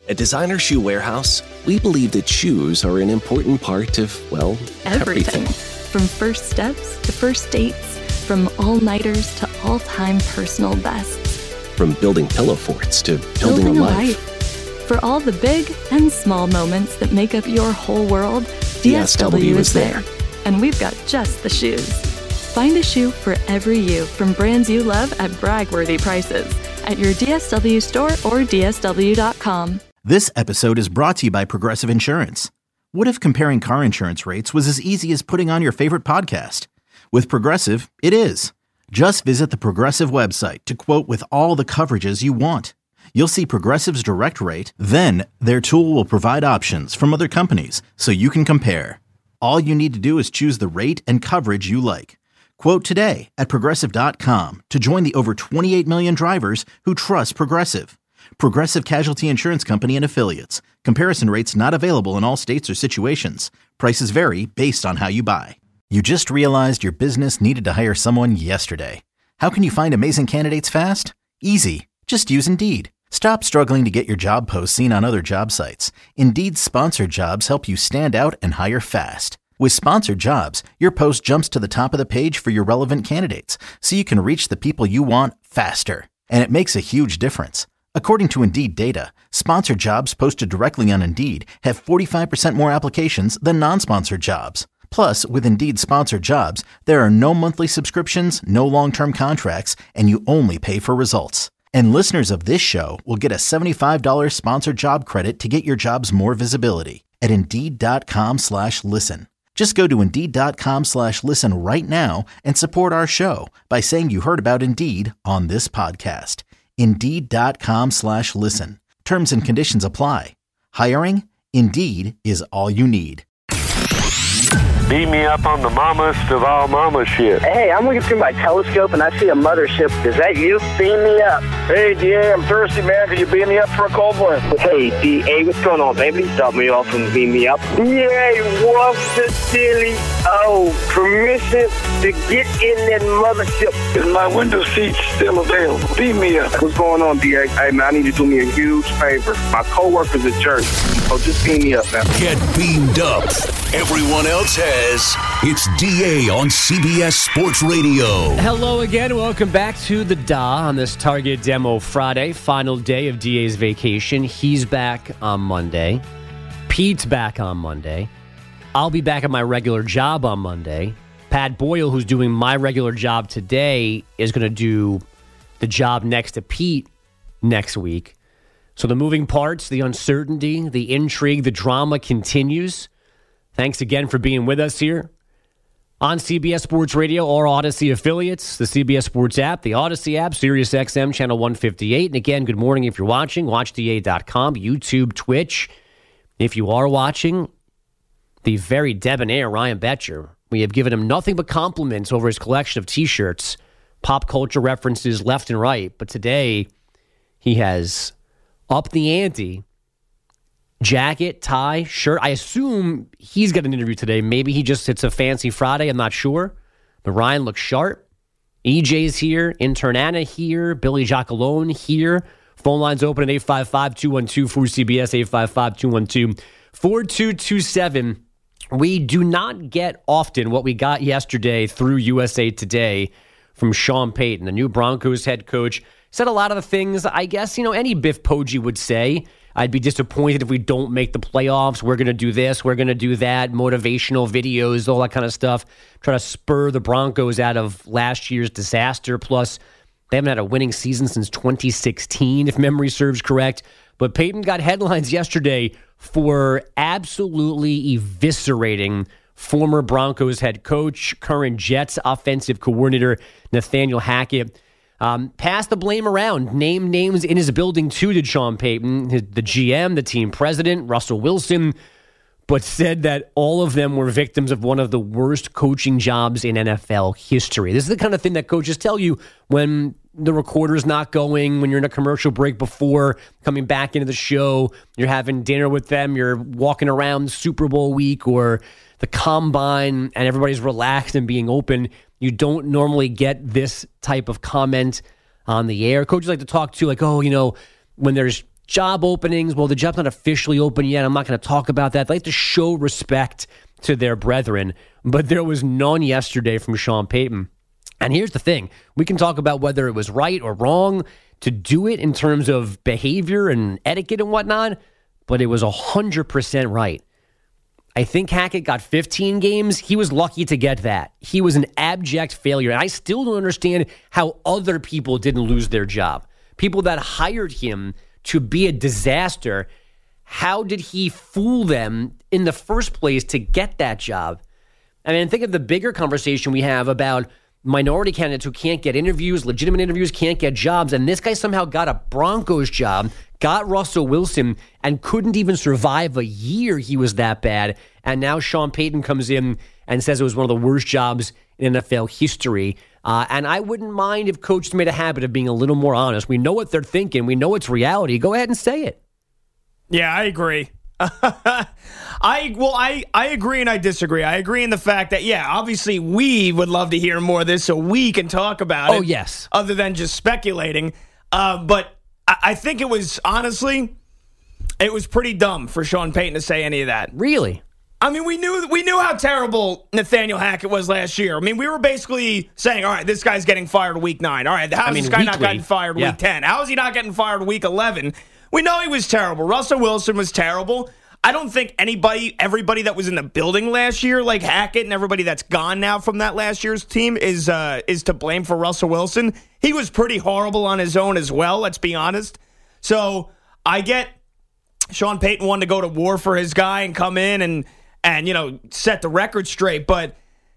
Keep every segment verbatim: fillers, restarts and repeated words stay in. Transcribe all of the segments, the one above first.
At Designer Shoe Warehouse, we believe that shoes are an important part of, well, everything. everything. From first steps to first dates, from all-nighters to all-time personal bests. From building pillow forts to building, Building a a life. life. For all the big and small moments that make up your whole world, D S W is there. And we've got just the shoes. Find a shoe for every you from brands you love at brag-worthy prices at your D S W store or D S W dot com. This episode is brought to you by Progressive Insurance. What if comparing car insurance rates was as easy as putting on your favorite podcast? With Progressive, it is. Just visit the Progressive website to quote with all the coverages you want. You'll see Progressive's direct rate, then their tool will provide options from other companies so you can compare. All you need to do is choose the rate and coverage you like. Quote today at Progressive dot com to join the over twenty-eight million drivers who trust Progressive. Progressive Casualty Insurance Company and Affiliates. Comparison rates not available in all states or situations. Prices vary based on how you buy. You just realized your business needed to hire someone yesterday. How can you find amazing candidates fast? Easy. Just use Indeed. Stop struggling to get your job posts seen on other job sites. Indeed's sponsored jobs help you stand out and hire fast. With sponsored jobs, your post jumps to the top of the page for your relevant candidates, so you can reach the people you want faster. And it makes a huge difference. According to Indeed data, sponsored jobs posted directly on Indeed have forty-five percent more applications than non-sponsored jobs. Plus, with Indeed sponsored jobs, there are no monthly subscriptions, no long-term contracts, and you only pay for results. And listeners of this show will get a seventy-five dollars sponsored job credit to get your jobs more visibility at Indeed.com slash listen. Just go to Indeed.com slash listen right now and support our show by saying you heard about Indeed on this podcast. Indeed.com slash listen. Terms and conditions apply. Hiring? Indeed is all you need. Beam me up on the mammast of all mama shit. Hey, I'm looking through my telescope and I see a mothership. Is that you? Beam me up. Hey, D A, I'm thirsty, man. Can you beam me up for a cold one? Hey, D A, what's going on, baby? Stop me off and beam me up. Yay, what's the silly? Oh, permission to get in that mothership. Is my window seat still available? Beam me up. What's going on, D A? Hey, man, I need you to do me a huge favor. My co-worker's a jerk. So just beam me up, man. Get beamed up. Everyone else has. It's D A on C B S Sports Radio. Hello again. Welcome back to the D A on this Target Demo Friday, final day of D A's vacation. He's back on Monday. Pete's back on Monday. I'll be back at my regular job on Monday. Pat Boyle, who's doing my regular job today, is going to do the job next to Pete next week. So the moving parts, the uncertainty, the intrigue, the drama continues. Thanks again for being with us here on C B S Sports Radio or Odyssey affiliates, the C B S Sports app, the Odyssey app, Sirius X M, channel one fifty-eight. And again, good morning if you're watching. watch D A dot com, YouTube, Twitch. If you are watching, the very debonair Ryan Betcher. We have given him nothing but compliments over his collection of T-shirts, pop culture references left and right. But today, he has upped the ante. Jacket, tie, shirt. I assume he's got an interview today. Maybe he just, it's a fancy Friday. I'm not sure. But Ryan looks sharp. E J's here. Intern Anna here. Billy Jackalone here. Phone lines open at eight five five, two one two, four C B S, eight five five, two one two, four two two seven. We do not get often what we got yesterday through U S A Today from Sean Payton, the new Broncos head coach. Said a lot of the things, I guess, you know, any Biff Poggi would say. I'd be disappointed if we don't make the playoffs. We're going to do this. We're going to do that. Motivational videos, all that kind of stuff. Try to spur the Broncos out of last year's disaster. Plus, they haven't had a winning season since twenty sixteen, if memory serves correct. But Payton got headlines yesterday for absolutely eviscerating former Broncos head coach, current Jets offensive coordinator, Nathaniel Hackett. Um, pass the blame around. Name names in his building, too, did Sean Payton, his, the G M, the team president, Russell Wilson, but said that all of them were victims of one of the worst coaching jobs in N F L history. This is the kind of thing that coaches tell you when the recorder's not going, when you're in a commercial break before coming back into the show, you're having dinner with them, you're walking around Super Bowl week or the combine, and everybody's relaxed and being open. You don't normally get this type of comment on the air. Coaches like to talk to, like, oh, you know, when there's job openings, well, the job's not officially open yet. I'm not going to talk about that. They like to show respect to their brethren, but there was none yesterday from Sean Payton. And here's the thing. We can talk about whether it was right or wrong to do it in terms of behavior and etiquette and whatnot, but it was one hundred percent right. I think Hackett got fifteen games. He was lucky to get that. He was an abject failure. And I still don't understand how other people didn't lose their job. People that hired him to be a disaster, how did he fool them in the first place to get that job? I mean, think of the bigger conversation we have about minority candidates who can't get interviews, legitimate interviews, can't get jobs. And this guy somehow got a Broncos job, got Russell Wilson, and couldn't even survive a year. He was that bad. And now Sean Payton comes in and says it was one of the worst jobs in N F L history. Uh, and I wouldn't mind if coaches made a habit of being a little more honest. We know what they're thinking. We know it's reality. Go ahead and say it. Yeah, I agree. I well, I, I agree and I disagree. I agree in the fact that, yeah, obviously we would love to hear more of this so we can talk about it. Oh, yes. Other than just speculating. Uh, but I, I think it was, honestly, it was pretty dumb for Sean Payton to say any of that. Really? I mean, we knew we knew how terrible Nathaniel Hackett was last year. I mean, we were basically saying, all right, this guy's getting fired week nine. All right, how is I mean, this guy weekly. not getting fired yeah. week ten? How is he not getting fired week eleven? We know he was terrible. Russell Wilson was terrible. I don't think anybody, everybody that was in the building last year, like Hackett and everybody that's gone now from that last year's team, is uh, is to blame for Russell Wilson. He was pretty horrible on his own as well, let's be honest. So I get Sean Payton wanted to go to war for his guy and come in and, and you know, set the record straight. But,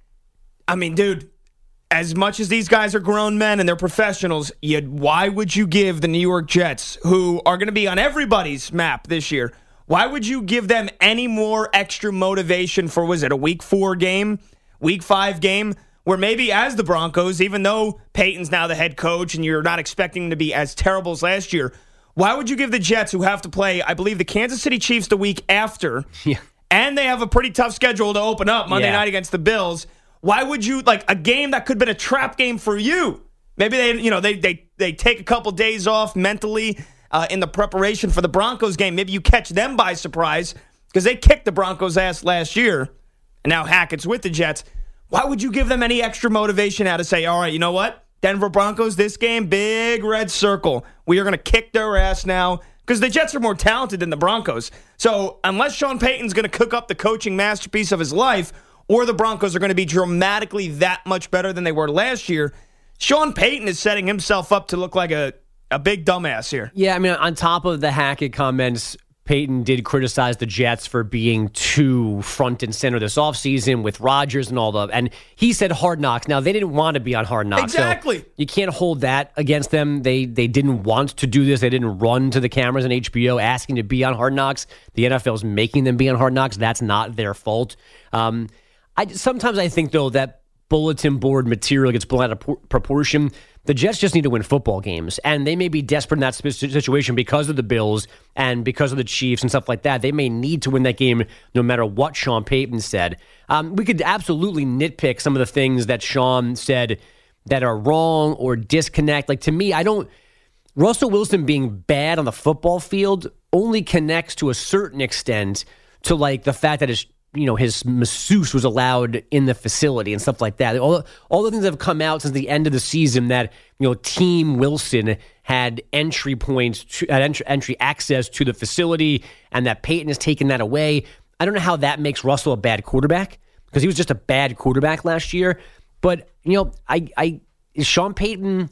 I mean, dude, as much as these guys are grown men and they're professionals, you, why would you give the New York Jets, who are going to be on everybody's map this year, why would you give them any more extra motivation for, was it a week four game, week five game, where maybe as the Broncos, even though Peyton's now the head coach and you're not expecting him to be as terrible as last year, why would you give the Jets, who have to play, I believe, the Kansas City Chiefs the week after, yeah. and they have a pretty tough schedule to open up Monday yeah. night against the Bills, why would you, like, a game that could have been a trap game for you? Maybe they, you know, they they they take a couple days off mentally uh, in the preparation for the Broncos game. Maybe you catch them by surprise because they kicked the Broncos' ass last year, and now Hackett's with the Jets. Why would you give them any extra motivation now to say, all right, you know what? Denver Broncos, this game, big red circle. We are going to kick their ass now because the Jets are more talented than the Broncos. So unless Sean Payton's going to cook up the coaching masterpiece of his life, or the Broncos are going to be dramatically that much better than they were last year, Sean Payton is setting himself up to look like a, a big dumbass here. Yeah, I mean, on top of the Hackett comments, Payton did criticize the Jets for being too front and center this offseason with Rodgers and all the, and he said Hard Knocks. Now, they didn't want to be on Hard Knocks. Exactly. So you can't hold that against them. They they didn't want to do this. They didn't run to the cameras on H B O asking to be on Hard Knocks. The N F L's making them be on Hard Knocks. That's not their fault. Um, I, sometimes I think, though, that bulletin board material gets blown out of por- proportion. The Jets just need to win football games, and they may be desperate in that situation because of the Bills and because of the Chiefs and stuff like that. They may need to win that game no matter what Sean Payton said. Um, we could absolutely nitpick some of the things that Sean said that are wrong or disconnect. Like, to me, I don't... Russell Wilson being bad on the football field only connects to a certain extent to, like, the fact that his... you know, his masseuse was allowed in the facility and stuff like that. All, all the things that have come out since the end of the season that, you know, Team Wilson had entry points, to, had entry, entry access to the facility, and that Payton has taken that away. I don't know how that makes Russell a bad quarterback, because he was just a bad quarterback last year. But, you know, I, I, is Sean Payton,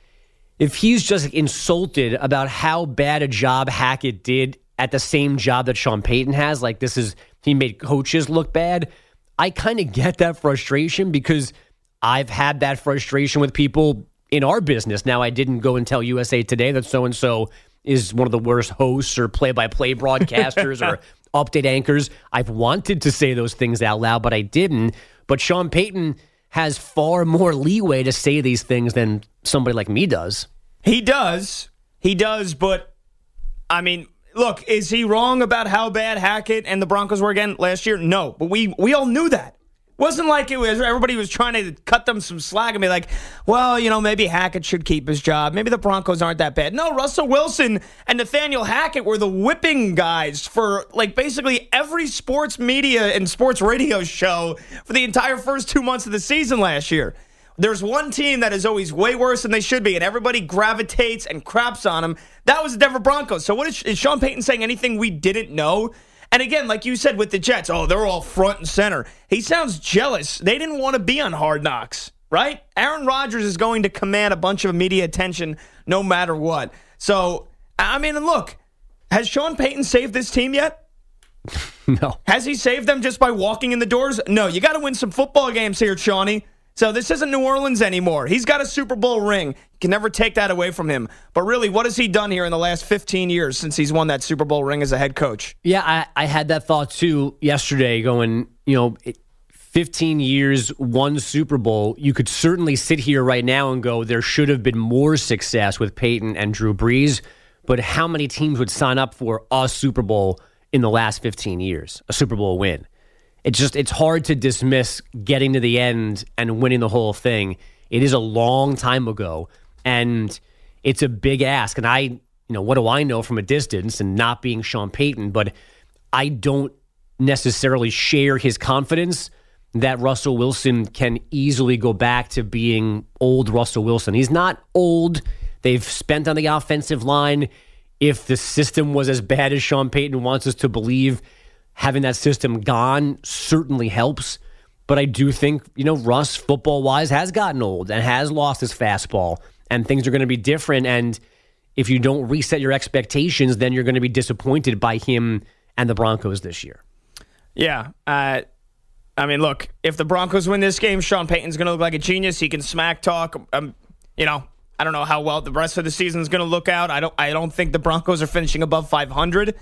if he's just insulted about how bad a job Hackett did at the same job that Sean Payton has, like this is, he made coaches look bad. I kind of get that frustration because I've had that frustration with people in our business. Now, I didn't go and tell U S A Today that so-and-so is one of the worst hosts or play-by-play broadcasters or update anchors. I've wanted to say those things out loud, but I didn't. But Sean Payton has far more leeway to say these things than somebody like me does. He does. He does, but, I mean... Look, is he wrong about how bad Hackett and the Broncos were again last year? No, but we we all knew that. Wasn't like it was everybody was trying to cut them some slack and be like, well, you know, maybe Hackett should keep his job. Maybe the Broncos aren't that bad. No, Russell Wilson and Nathaniel Hackett were the whipping guys for like basically every sports media and sports radio show for the entire first two months of the season last year. There's one team that is always way worse than they should be, and everybody gravitates and craps on them. That was the Denver Broncos. So what is, is Sean Payton saying anything we didn't know? And again, like you said with the Jets, oh, they're all front and center. He sounds jealous. They didn't want to be on Hard Knocks, right? Aaron Rodgers is going to command a bunch of media attention no matter what. So, I mean, look, has Sean Payton saved this team yet? No. Has he saved them just by walking in the doors? No, you got to win some football games here, Shawnee. So this isn't New Orleans anymore. He's got a Super Bowl ring. You can never take that away from him. But really, what has he done here in the last fifteen years since he's won that Super Bowl ring as a head coach? Yeah, I, I had that thought too yesterday going, you know, fifteen years, one Super Bowl. You could certainly sit here right now and go, there should have been more success with Peyton and Drew Brees. But how many teams would sign up for a Super Bowl in the last fifteen years, a Super Bowl win? It's just, it's hard to dismiss getting to the end and winning the whole thing. It is a long time ago, and it's a big ask. And I, you know, what do I know from a distance and not being Sean Payton, but I don't necessarily share his confidence that Russell Wilson can easily go back to being old Russell Wilson. He's not old. They've spent on the offensive line. If the system was as bad as Sean Payton wants us to believe, having that system gone certainly helps. But I do think, you know, Russ, football-wise, has gotten old and has lost his fastball, and things are going to be different. And if you don't reset your expectations, then you're going to be disappointed by him and the Broncos this year. Yeah. Uh, I mean, look, if the Broncos win this game, Sean Payton's going to look like a genius. He can smack talk. Um, you know, I don't know how well the rest of the season is going to look out. I don't, I don't think the Broncos are finishing above five hundred.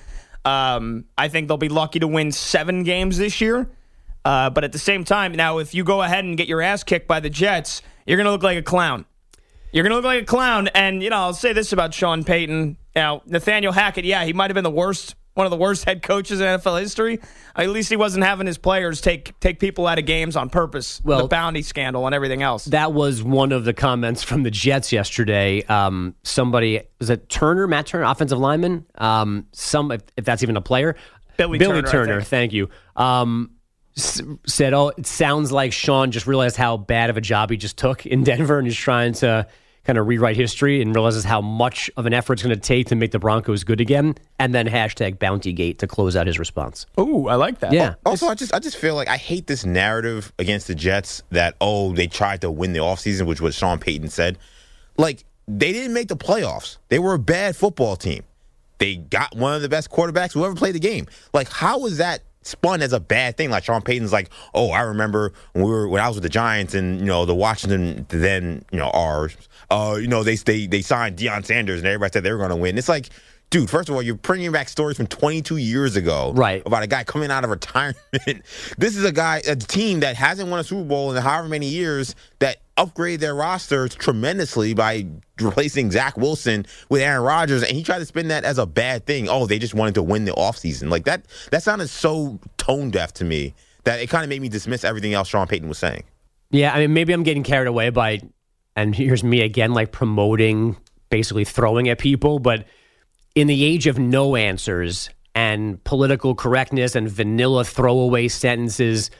Um, I think they'll be lucky to win seven games this year. Uh, but at the same time, now, if you go ahead and get your ass kicked by the Jets, you're going to look like a clown. You're going to look like a clown. And, you know, I'll say this about Sean Payton. Now, Nathaniel Hackett, yeah, he might have been the worst, one of the worst head coaches in N F L history. At least he wasn't having his players take take people out of games on purpose. Well, the bounty scandal and everything else. That was one of the comments from the Jets yesterday. Um, somebody, was it Turner, Matt Turner, offensive lineman? Um, some, if, if that's even a player. Billy, Billy Turner, Turner thank you. Um, s- said, oh, it sounds like Sean just realized how bad of a job he just took in Denver and he's trying to kind of rewrite history and realizes how much of an effort it's going to take to make the Broncos good again, and then hashtag Bountygate to close out his response. Ooh, I like that. Yeah. Also, I just I just feel like I hate this narrative against the Jets that, oh, they tried to win the offseason, which was Sean Payton said. Like, they didn't make the playoffs. They were a bad football team. They got one of the best quarterbacks who ever played the game. Like, how is that spun as a bad thing? Like, Sean Payton's like, oh, I remember when we were when I was with the Giants and, you know, the Washington, then, you know, ours, uh, you know, they they they signed Deion Sanders and everybody said they were going to win. It's like, dude, first of all, you're bringing back stories from twenty-two years ago, right, about a guy coming out of retirement. This is a guy, a team that hasn't won a Super Bowl in however many years, that upgraded their rosters tremendously by replacing Zach Wilson with Aaron Rodgers, and he tried to spin that as a bad thing. Oh, they just wanted to win the offseason. Like, that that sounded so tone deaf to me that it kind of made me dismiss everything else Sean Payton was saying. Yeah, I mean, maybe I'm getting carried away by, and here's me again, like promoting, basically throwing at people, but in the age of no answers and political correctness and vanilla throwaway sentences,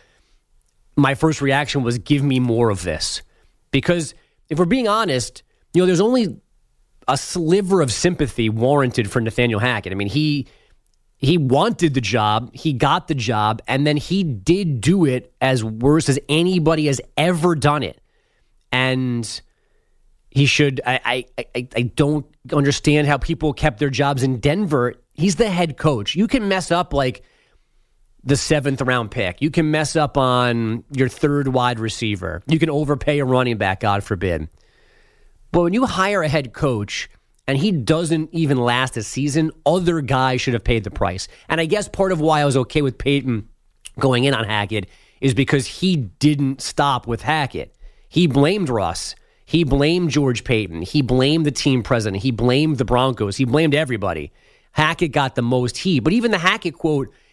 my first reaction was, give me more of this. Because if we're being honest, you know, there's only a sliver of sympathy warranted for Nathaniel Hackett. I mean, he he wanted the job, he got the job, and then he did do it as worse as anybody has ever done it. And he should, I, I, I, I don't understand how people kept their jobs in Denver. He's the head coach. You can mess up like the seventh round pick. You can mess up on your third wide receiver. You can overpay a running back, God forbid. But when you hire a head coach and he doesn't even last a season, other guys should have paid the price. And I guess part of why I was okay with Payton going in on Hackett is because he didn't stop with Hackett. He blamed Russ. He blamed George Payton. He blamed the team president. He blamed the Broncos. He blamed everybody. Hackett got the most heat. But even the Hackett quote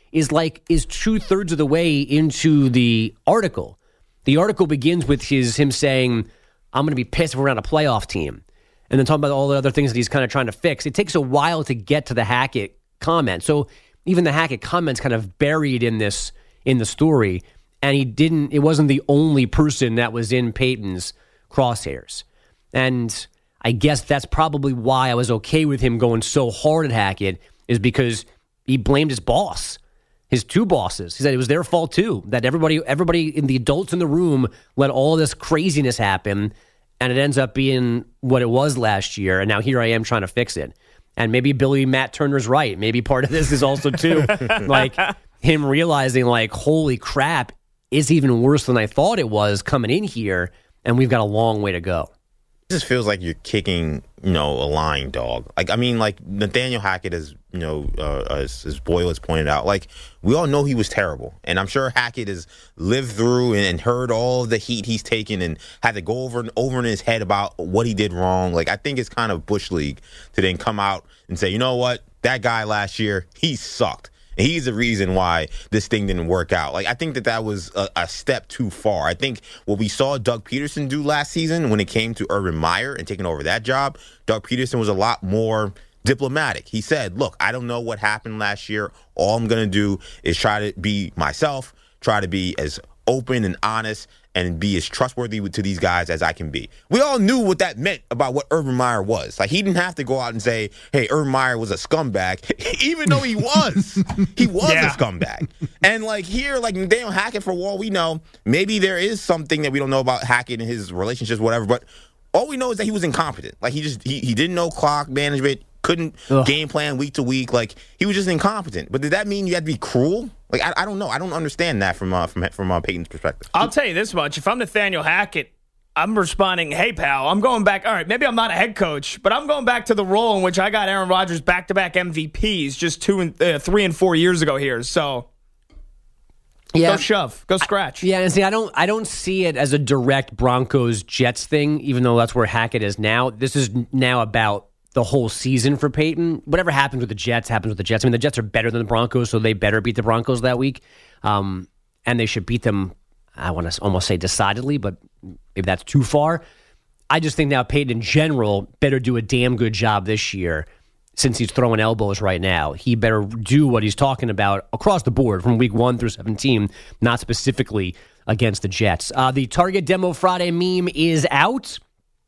is like is two thirds of the way into the article. The article begins with his him saying, "I'm going to be pissed if we're on a playoff team," and then talking about all the other things that he's kind of trying to fix. It takes a while to get to the Hackett comment, so even the Hackett comment's kind of buried in this in the story, and he didn't. It wasn't the only person that was in Peyton's crosshairs, and I guess that's probably why I was okay with him going so hard at Hackett, is because he blamed his boss, his two bosses. He said it was their fault too, that everybody, everybody in the adults in the room let all this craziness happen, and it ends up being what it was last year, and now here I am trying to fix it. And maybe Billy Matt Turner's right. Maybe part of this is also too, like him realizing like, holy crap, it's even worse than I thought it was coming in here, and we've got a long way to go. It just feels like you're kicking, you know, a lying dog. Like, I mean, like Nathaniel Hackett, as you know, uh, as, as Boyle has pointed out, like we all know he was terrible, and I'm sure Hackett has lived through and, and heard all of the heat he's taken and had to go over and over in his head about what he did wrong. Like, I think it's kind of Bush League to then come out and say, you know what, that guy last year, he sucked. And he's the reason why this thing didn't work out. Like, I think that that was a, a step too far. I think what we saw Doug Peterson do last season when it came to Urban Meyer and taking over that job, Doug Peterson was a lot more diplomatic. He said, look, I don't know what happened last year. All I'm going to do is try to be myself, try to be as open and honest and be as trustworthy to these guys as I can be. We all knew what that meant about what Urban Meyer was. Like, he didn't have to go out and say, hey, Urban Meyer was a scumbag, even though he was. He was yeah. a scumbag. And, like, here, like, Nathaniel Hackett, for all we know, maybe there is something that we don't know about Hackett and his relationships, whatever, but all we know is that he was incompetent. Like, he just, he, he didn't know clock management, couldn't Ugh. game plan week to week. Like, he was just incompetent. But did that mean you had to be cruel? Like, I, I don't know. I don't understand that from uh, from from uh, Peyton's perspective. I'll tell you this much. If I'm Nathaniel Hackett, I'm responding, hey, pal, I'm going back. All right, maybe I'm not a head coach, but I'm going back to the role in which I got Aaron Rodgers back-to-back M V Ps just two and uh, three and four years ago here. So, yeah. Go shove. Go scratch. I, yeah, and see, I don't, I don't see it as a direct Broncos-Jets thing, even though that's where Hackett is now. This is now about the whole season for Peyton. Whatever happens with the Jets happens with the Jets. I mean, the Jets are better than the Broncos, so they better beat the Broncos that week. Um, and they should beat them, I want to almost say decidedly, but maybe that's too far. I just think now Peyton in general better do a damn good job this year since he's throwing elbows right now. He better do what he's talking about across the board from week one through seventeen, not specifically against the Jets. Uh, the Target Demo Friday meme is out.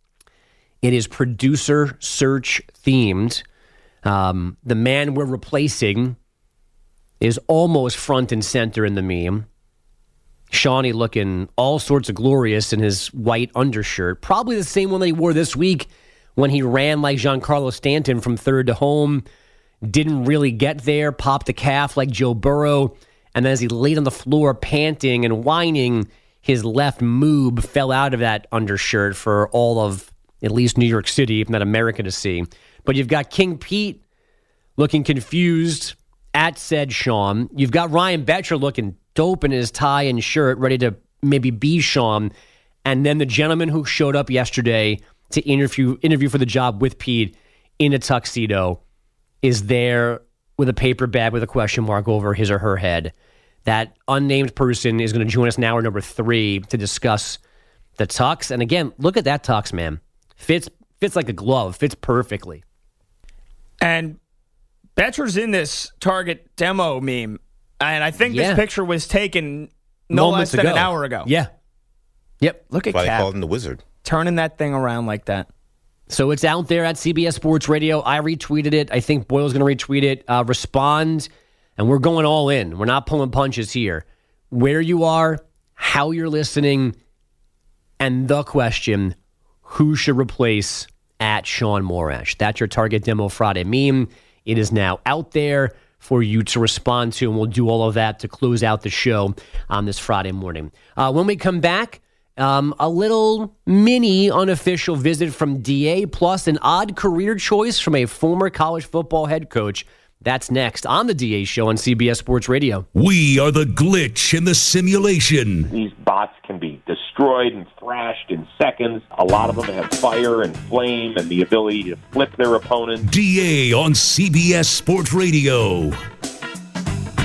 It is producer search themed. Um, the man we're replacing is almost front and center in the meme. Shawnee looking all sorts of glorious in his white undershirt. Probably the same one that he wore this week when he ran like Giancarlo Stanton from third to home. Didn't really get there. Popped a calf like Joe Burrow. And then as he laid on the floor panting and whining, his left moob fell out of that undershirt for all of at least New York City, if not America, to see. But you've got King Pete looking confused at said Sean. You've got Ryan Betcher looking dope in his tie and shirt, ready to maybe be Sean. And then the gentleman who showed up yesterday to interview interview for the job with Pete in a tuxedo is there with a paper bag with a question mark over his or her head. That unnamed person is going to join us now, or number three, to discuss the tux. And again, look at that tux, man. Fits fits like a glove. Fits perfectly. And Betcher's in this Target demo meme. And I think yeah. this picture was taken no Moments less than ago. an hour ago. Yeah. Yep. Look at Cap. Cap. They called him the Wizard. Turning that thing around like that. So it's out there at C B S Sports Radio. I retweeted it. I think Boyle's going to retweet it. Uh, respond. And we're going all in. We're not pulling punches here. Where you are, how you're listening, and the question, who should replace at Sean Morash? That's your Target Demo Friday meme. It is now out there for you to respond to, and we'll do all of that to close out the show on this Friday morning. Uh, when we come back, um, a little mini unofficial visit from D A, plus an odd career choice from a former college football head coach. That's next on the D A Show on C B S Sports Radio. We are the glitch in the simulation. These bots can be destroyed and thrashed in seconds. A lot of them have fire and flame and the ability to flip their opponent. D A on C B S Sports Radio.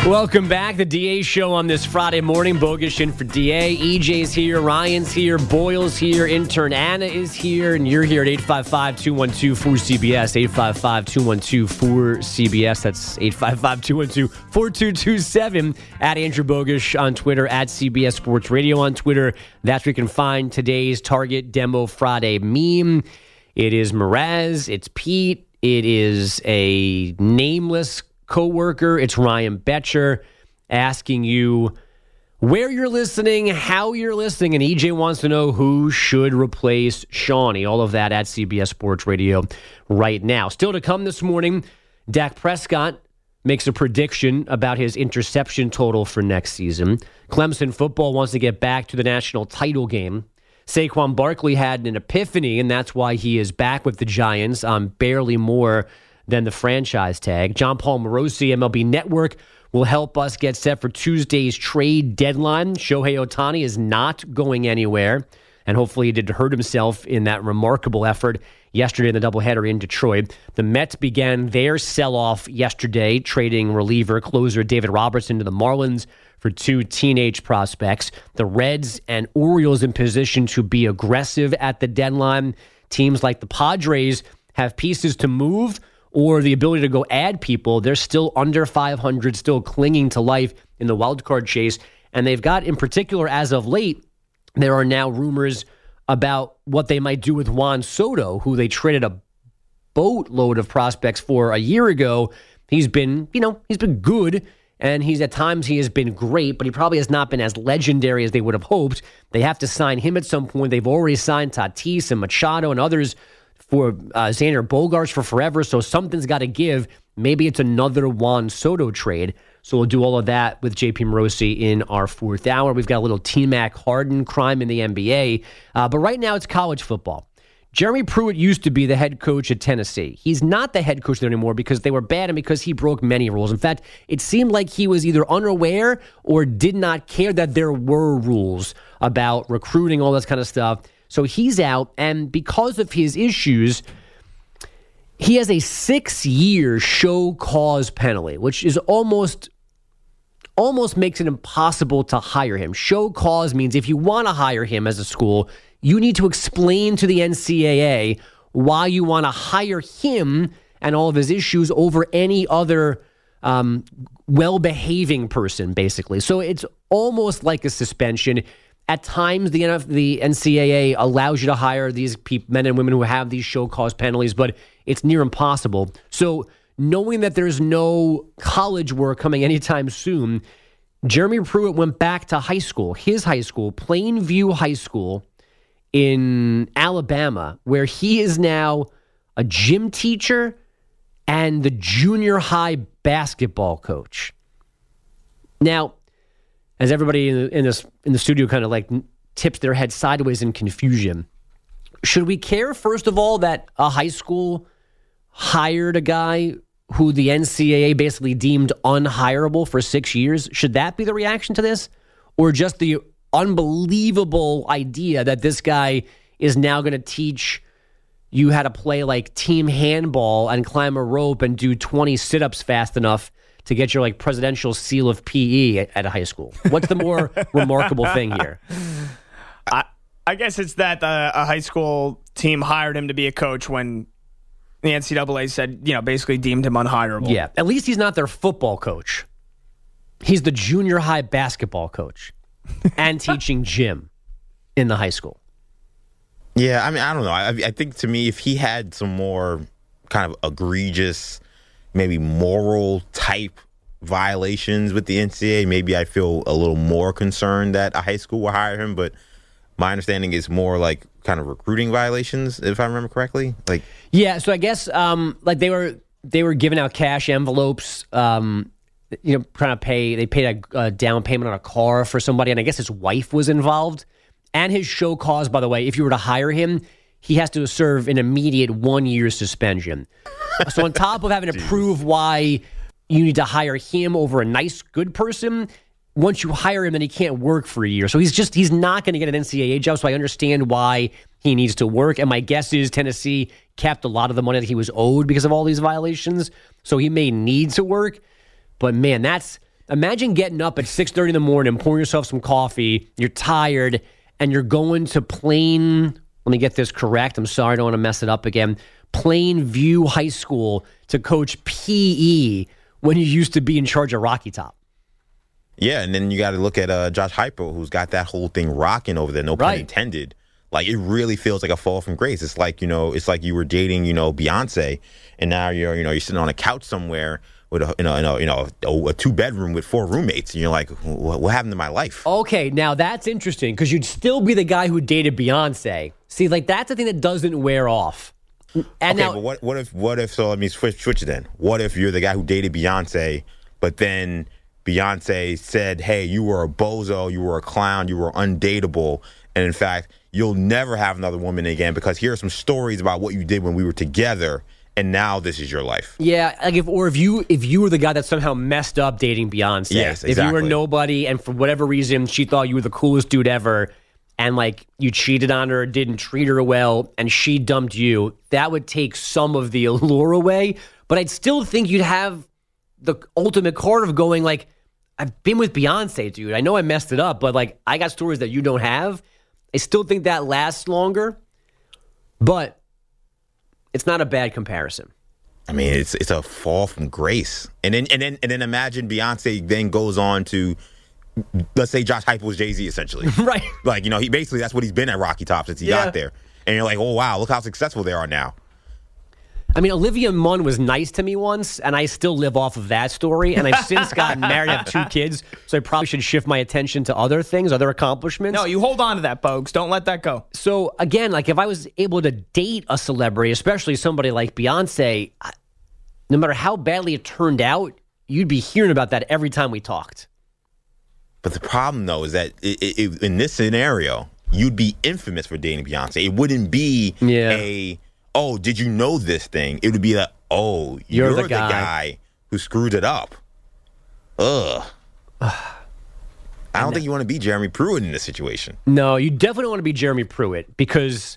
Welcome back. The D A Show on this Friday morning. Bogusch in for D A. E J's here. Ryan's here. Boyle's here. Intern Anna is here. And you're here at eight five five, two one two, four C B S. eight five five, two one two, four C B S. That's eight five five, two one two, four two two seven. At Andrew Bogusch on Twitter. At C B S Sports Radio on Twitter. That's where you can find today's Target Demo Friday meme. It is Mraz. It's Pete. It is a nameless coworker. It's Ryan Betcher asking you where you're listening, how you're listening, and E J wants to know who should replace Shawnee. All of that at C B S Sports Radio right now. Still to come this morning, Dak Prescott makes a prediction about his interception total for next season. Clemson football wants to get back to the national title game. Saquon Barkley had an epiphany, and that's why he is back with the Giants on barely more than the franchise tag. John Paul Morosi, M L B Network, will help us get set for Tuesday's trade deadline. Shohei Ohtani is not going anywhere, and hopefully he didn't hurt himself in that remarkable effort yesterday in the doubleheader in Detroit. The Mets began their sell-off yesterday, trading reliever closer David Robertson to the Marlins for two teenage prospects. The Reds and Orioles in position to be aggressive at the deadline. Teams like the Padres have pieces to move or the ability to go add people. They're still under five hundred, still clinging to life in the wild card chase. And they've got, in particular, as of late, there are now rumors about what they might do with Juan Soto, who they traded a boatload of prospects for a year ago. He's been, you know, he's been good, and he's at times he has been great, but he probably has not been as legendary as they would have hoped. They have to sign him at some point. They've already signed Tatis and Machado and others for uh, Xander Bogaerts for forever, so something's got to give. Maybe it's another Juan Soto trade. So we'll do all of that with J P Morosi in our fourth hour. We've got a little T-Mac Harden crime in the N B A. Uh, but right now it's college football. Jeremy Pruitt used to be the head coach at Tennessee. He's not the head coach there anymore because they were bad and because he broke many rules. In fact, it seemed like he was either unaware or did not care that there were rules about recruiting, all this kind of stuff. So he's out, and because of his issues, he has a six-year show cause penalty, which is almost almost makes it impossible to hire him. Show cause means if you want to hire him as a school, you need to explain to the N C double A why you want to hire him and all of his issues over any other um, well-behaving person, basically. So it's almost like a suspension. At times, the the N C double A allows you to hire these people, men and women who have these show cause penalties, but it's near impossible. So knowing that there's no college work coming anytime soon, Jeremy Pruitt went back to high school, his high school, Plainview High School in Alabama, where he is now a gym teacher and the junior high basketball coach. Now, as everybody in the, in this in the studio kind of like tips their head sideways in confusion, should we care, first of all, that a high school hired a guy who the N C double A basically deemed unhireable for six years? Should that be the reaction to this? Or just the unbelievable idea that this guy is now going to teach you how to play like team handball and climb a rope and do twenty sit-ups fast enough to get your like presidential seal of P E at, at a high school? What's the more remarkable thing here? I, I guess it's that uh, a high school team hired him to be a coach when the N C double A said, you know, basically deemed him unhireable. Yeah, at least he's not their football coach. He's the junior high basketball coach and teaching gym in the high school. Yeah, I mean, I don't know. I, I think to me, if he had some more kind of egregious, maybe moral type violations with the N C double A, maybe I feel a little more concerned that a high school will hire him. But my understanding is more like kind of recruiting violations, if I remember correctly. Like, yeah, so I guess um, like they were they were giving out cash envelopes, um, you know, trying to pay. They paid a, a down payment on a car for somebody, and I guess his wife was involved. And his show cause, by the way, if you were to hire him, he has to serve an immediate one-year suspension. So on top of having to prove why you need to hire him over a nice, good person, once you hire him, then he can't work for a year. So he's just, he's not going to get an N C double A job, so I understand why he needs to work. And my guess is Tennessee kept a lot of the money that he was owed because of all these violations, so he may need to work. But man, that's, Imagine getting up at six thirty in the morning, pouring yourself some coffee, you're tired, and you're going to Plain, let me get this correct, I'm sorry, I don't want to mess it up again, Plainview High School to coach P E when you used to be in charge of Rocky Top. Yeah, and then you got to look at uh, Josh Heupel, who's got that whole thing rocking over there, no pun right. intended. Like, it really feels like a fall from grace. It's like, you know, it's like you were dating, you know, Beyonce, and now you're, you know, you're sitting on a couch somewhere with a, you know, you know, you know a, a two bedroom with four roommates, and you're like, what, what happened to my life? Okay, now that's interesting because you'd still be the guy who dated Beyonce. See, like that's the thing that doesn't wear off. And okay, now, but what, what if, what if? So let me switch, switch it then. What if you're the guy who dated Beyonce, but then Beyonce said, "Hey, you were a bozo, you were a clown, you were undateable, and in fact, you'll never have another woman again because here are some stories about what you did when we were together, and now this is your life." Yeah, like if or if you if you were the guy that somehow messed up dating Beyonce, yes, exactly. If you were nobody, and for whatever reason she thought you were the coolest dude ever, and like you cheated on her, didn't treat her well, and she dumped you, that would take some of the allure away. But I'd still think you'd have the ultimate card of going like, I've been with Beyonce, dude. I know I messed it up, but like I got stories that you don't have. I still think that lasts longer, but it's not a bad comparison. I mean, it's it's a fall from grace, and then and then and then imagine Beyonce then goes on to, let's say Josh Heupel was Jay-Z essentially, right? Like, you know, he basically that's what he's been at Rocky Top since he yeah. got there, and you're like, oh wow, look how successful they are now. I mean, Olivia Munn was nice to me once, and I still live off of that story. And I've since gotten married, I have two kids, so I probably should shift my attention to other things, other accomplishments. No, you hold on to that, Bogues. Don't let that go. So, again, like if I was able to date a celebrity, especially somebody like Beyonce, no matter how badly it turned out, you'd be hearing about that every time we talked. But the problem, though, is that it, it, in this scenario, you'd be infamous for dating Beyonce. It wouldn't be yeah. a... oh, did you know this thing? It would be like, oh, you're, you're the, guy. the guy who screwed it up. Ugh. I don't think you want to be Jeremy Pruitt in this situation. No, you definitely don't want to be Jeremy Pruitt because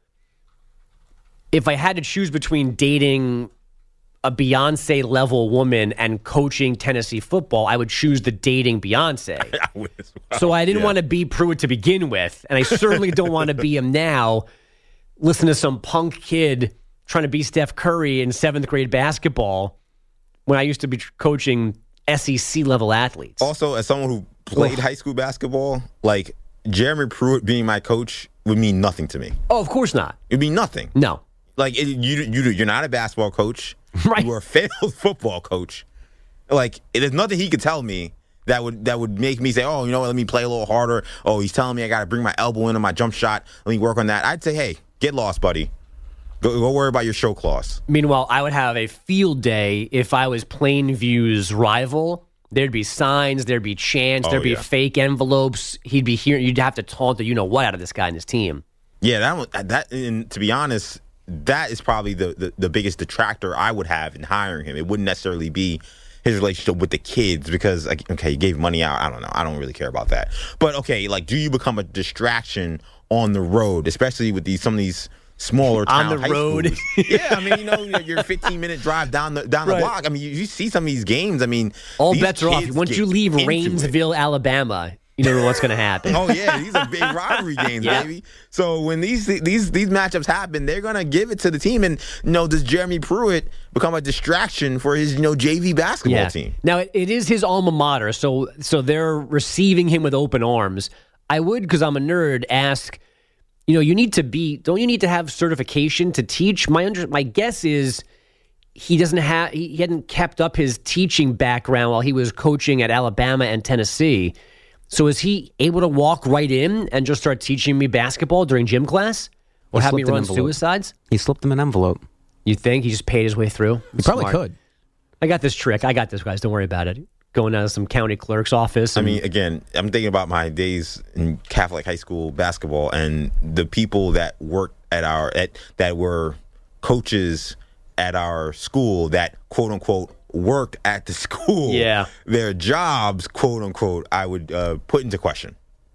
if I had to choose between dating a Beyonce-level woman and coaching Tennessee football, I would choose the dating Beyonce. I would as well. So I didn't yeah. want to be Pruitt to begin with, and I certainly don't want to be him now. Listen to some punk kid trying to be Steph Curry in seventh grade basketball when I used to be coaching S E C level athletes. Also, as someone who played high school basketball, like Jeremy Pruitt being my coach would mean nothing to me. Oh, of course not. It'd mean nothing. No. Like it, you, you, you're not a basketball coach. Right. You're a failed football coach. Like there's nothing he could tell me that would that would make me say, oh, you know what, let me play a little harder. Oh, he's telling me I got to bring my elbow into my jump shot. Let me work on that. I'd say, hey, get lost, buddy. Go, go worry about your show clause. Meanwhile, I would have a field day if I was Plainview's rival. There'd be signs, there'd be chants, oh, there'd be yeah. fake envelopes. He'd be hearing. You'd have to taunt the you know what out of this guy and his team. Yeah, that one, that. And to be honest, that is probably the, the the biggest detractor I would have in hiring him. It wouldn't necessarily be his relationship with the kids because, like, okay, he gave money out. I don't know. I don't really care about that. But okay, like, do you become a distraction on the road, especially with these some of these smaller town on the high road? Yeah, I mean, you know, your fifteen minute drive down the down right. the block. I mean, you, you see some of these games. I mean, all bets are off. Once you leave Rainsville, it. Alabama, you never know what's going to happen. Oh yeah, these are big rivalry games, yeah. baby. So when these these these matchups happen, they're gonna give it to the team. And you know, does Jeremy Pruitt become a distraction for his you know J V basketball yeah. team? Now it, it is his alma mater, so so they're receiving him with open arms. I would, because I'm a nerd, ask. You know, you need to be. Don't you need to have certification to teach? My under, my guess is he doesn't have. He hadn't kept up his teaching background while he was coaching at Alabama and Tennessee. So is he able to walk right in and just start teaching me basketball during gym class? Or he have me run suicides? He slipped him an envelope. You think he just paid his way through? He probably Smart. could. I got this trick. I got this, guys. Don't worry about it. Going down to some county clerk's office. I mean, again, I'm thinking about my days in Catholic high school basketball and the people that worked at our at that were coaches at our school that quote unquote worked at the school. Yeah, their jobs, quote unquote, I would uh, put into question.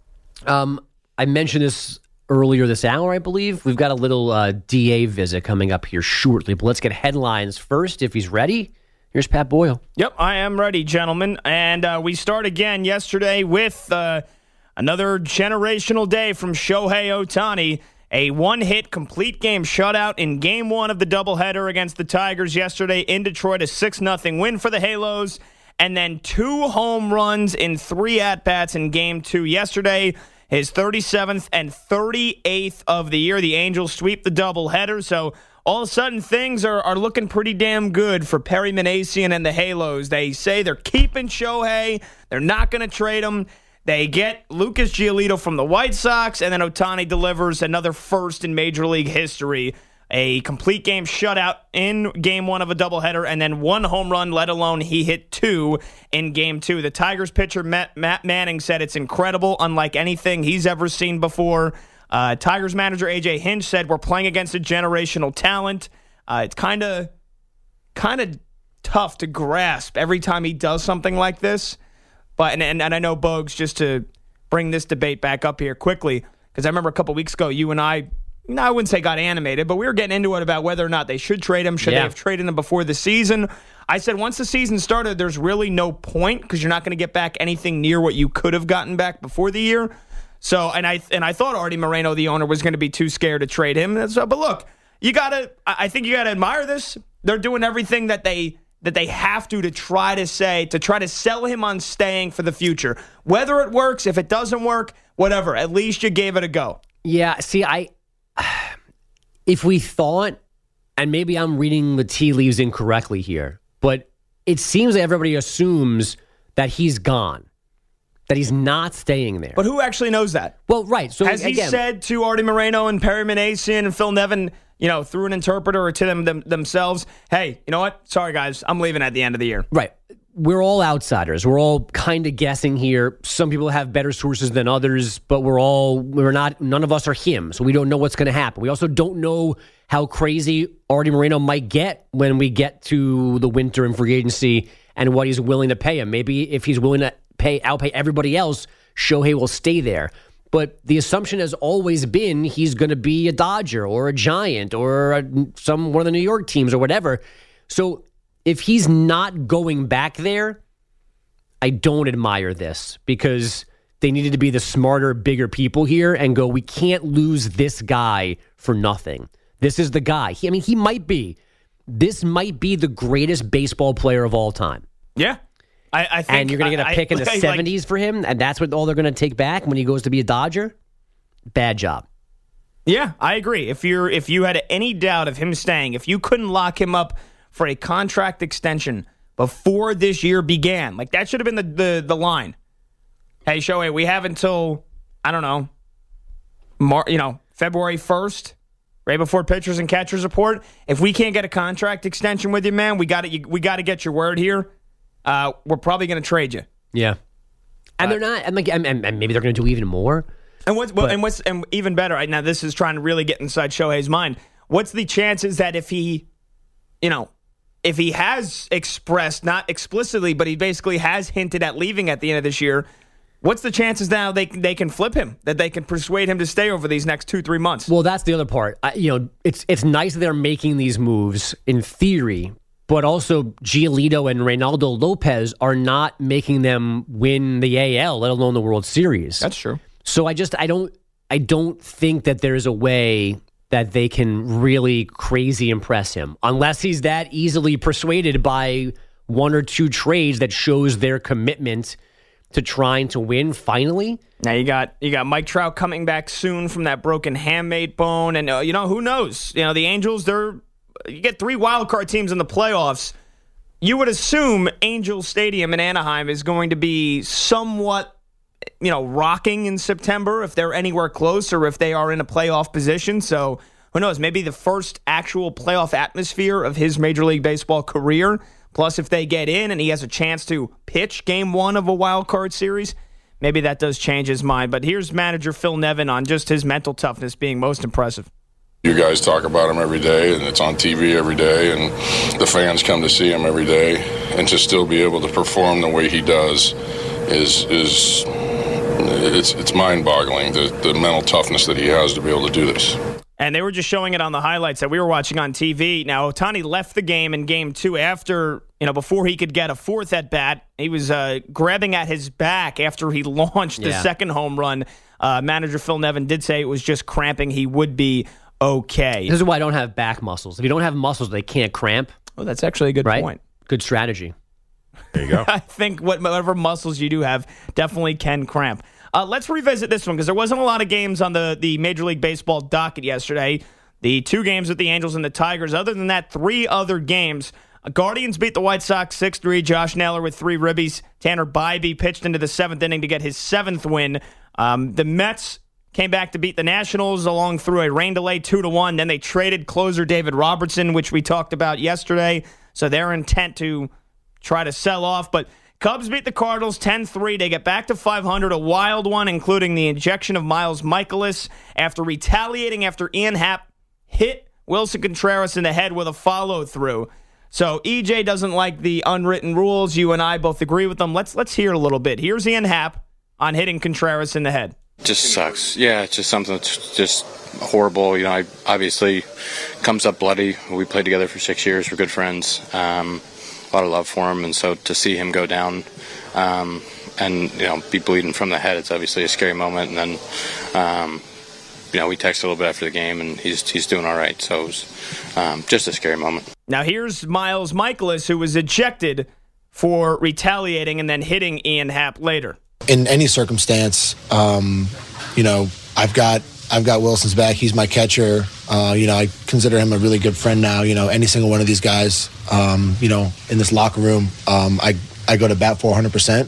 Um, I mentioned this earlier this hour, I believe. We've got a little uh, D A visit coming up here shortly, but let's get headlines first. If he's ready, Here's Pat Boyle. Yep, I am ready, gentlemen. And uh, we start again yesterday with uh, another generational day from Shohei Ohtani. A one-hit complete game shutout in game one of the doubleheader against the Tigers yesterday in Detroit. A six nothing win for the Halos. And then two home runs in three at-bats in game two yesterday. His thirty-seventh and thirty-eighth of the year. The Angels sweep the doubleheader, so all of a sudden things are, are looking pretty damn good for Perry Minasian and the Halos. They say they're keeping Shohei. They're not going to trade him. They get Lucas Giolito from the White Sox, and then Ohtani delivers another first in Major League history. A complete game shutout in game one of a doubleheader, and then one home run, let alone he hit two in game two. The Tigers pitcher, Matt, Matt Manning, said it's incredible, unlike anything he's ever seen before. Uh, Tigers manager A J Hinch said we're playing against a generational talent. Uh, it's kind of kind of tough to grasp every time he does something like this. But and, and, and I know, Bogues, just to bring this debate back up here quickly, because I remember a couple weeks ago you and I, no, I wouldn't say got animated, but we were getting into it about whether or not they should trade him. Should yeah. they have traded him before the season? I said once the season started, there's really no point because you're not going to get back anything near what you could have gotten back before the year. So, and I and I thought Artie Moreno, the owner, was going to be too scared to trade him. So, but look, you gotta. I think you gotta admire this. They're doing everything that they that they have to to try to say to try to sell him on staying for the future. Whether it works, if it doesn't work, whatever. At least you gave it a go. Yeah. See, I. If we thought, and maybe I'm reading the tea leaves incorrectly here, but it seems like everybody assumes that he's gone. That he's not staying there. But who actually knows that? Well, right. So has again, he said to Artie Moreno and Perry Minasian and Phil Nevin, you know, through an interpreter or to them, them themselves, hey, you know what? Sorry, guys, I'm leaving at the end of the year. Right. We're all outsiders. We're all kind of guessing here. Some people have better sources than others, but we're all, we're not, none of us are him, so we don't know what's going to happen. We also don't know how crazy Artie Moreno might get when we get to the winter in free agency and what he's willing to pay him. Maybe if he's willing to pay outpay everybody else, Shohei will stay there. But the assumption has always been he's going to be a Dodger or a Giant or a, some one of the New York teams or whatever. So if he's not going back there, I don't admire this because they needed to be the smarter, bigger people here and go, we can't lose this guy for nothing. This is the guy. He, I mean, he might be. This might be the greatest baseball player of all time. Yeah. I, I think, and you're going to get a pick I, in the I, seventies like, for him, and that's what all they're going to take back when he goes to be a Dodger? Bad job. Yeah, I agree. If you're if you had any doubt of him staying, if you couldn't lock him up for a contract extension before this year began, like that should have been the, the, the line. Hey, Shohei, we have until, I don't know, Mar- you know, February first, right before pitchers and catchers report. If we can't get a contract extension with you, man, we got to we got to get your word here. Uh, we're probably going to trade you. Yeah, and uh, they're not. And, like, and, and maybe they're going to do even more. And what's well, and what's and even better right now? This is trying to really get inside Shohei's mind. What's the chances that if he, you know, if he has expressed not explicitly, but he basically has hinted at leaving at the end of this year? What's the chances now they they can flip him, that they can persuade him to stay over these next two three months? Well, that's the other part. I, you know, it's it's nice that they're making these moves in theory. But also, Giolito and Reynaldo Lopez are not making them win the A L, let alone the World Series. That's true. So I just I don't I don't think that there's a way that they can really crazy impress him unless he's that easily persuaded by one or two trades that shows their commitment to trying to win finally. Now you got you got Mike Trout coming back soon from that broken hamate bone, and uh, you know who knows? You know the Angels, they're. You get three wild card teams in the playoffs. You would assume Angels Stadium in Anaheim is going to be somewhat, you know, rocking in September if they're anywhere close or if they are in a playoff position. So who knows? Maybe the first actual playoff atmosphere of his Major League Baseball career. Plus, if they get in and he has a chance to pitch game one of a wild card series, maybe that does change his mind. But here's manager Phil Nevin on just his mental toughness being most impressive. You guys talk about him every day, and it's on T V every day, and the fans come to see him every day. And to still be able to perform the way he does is is it's it's mind-boggling, the, the mental toughness that he has to be able to do this. And they were just showing it on the highlights that we were watching on T V. Now, Ohtani left the game in game two after, you know, before he could get a fourth at bat. He was uh, grabbing at his back after he launched the yeah. second home run. Uh, manager Phil Nevin did say it was just cramping. He would be okay. This is why I don't have back muscles. If you don't have muscles, they can't cramp. Oh, that's actually a good right? point. Good strategy. There you go. I think whatever muscles you do have definitely can cramp. Uh, let's revisit this one because there wasn't a lot of games on the, the Major League Baseball docket yesterday. The two games with the Angels and the Tigers. Other than that, three other games. Uh, Guardians beat the White Sox six three. Josh Naylor with three ribbies. Tanner Bybee pitched into the seventh inning to get his seventh win. Um, the Mets came back to beat the Nationals along through a rain delay two to one. Then they traded closer David Robertson, which we talked about yesterday. So their intent to try to sell off. But Cubs beat the Cardinals ten three. They get back to five hundred, a wild one, including the injection of Miles Mikolas after retaliating after Ian Happ hit Wilson Contreras in the head with a follow-through. So E J doesn't like the unwritten rules. You and I both agree with them. Let's let's hear a little bit. Here's Ian Happ on hitting Contreras in the head. Just sucks. Yeah, it's just something that's just horrible. You know, I obviously comes up bloody. We played together for six years. We're good friends. Um, a lot of love for him, and so to see him go down um, and you know be bleeding from the head, it's obviously a scary moment. And then um, you know we texted a little bit after the game, and he's he's doing all right. So it was um, just a scary moment. Now here's Miles Mikolas, who was ejected for retaliating and then hitting Ian Happ later. In any circumstance, um, you know, I've got I've got Wilson's back. He's my catcher. Uh, you know, I consider him a really good friend now. You know, any single one of these guys, um, you know, in this locker room, um, I I go to bat for one hundred percent.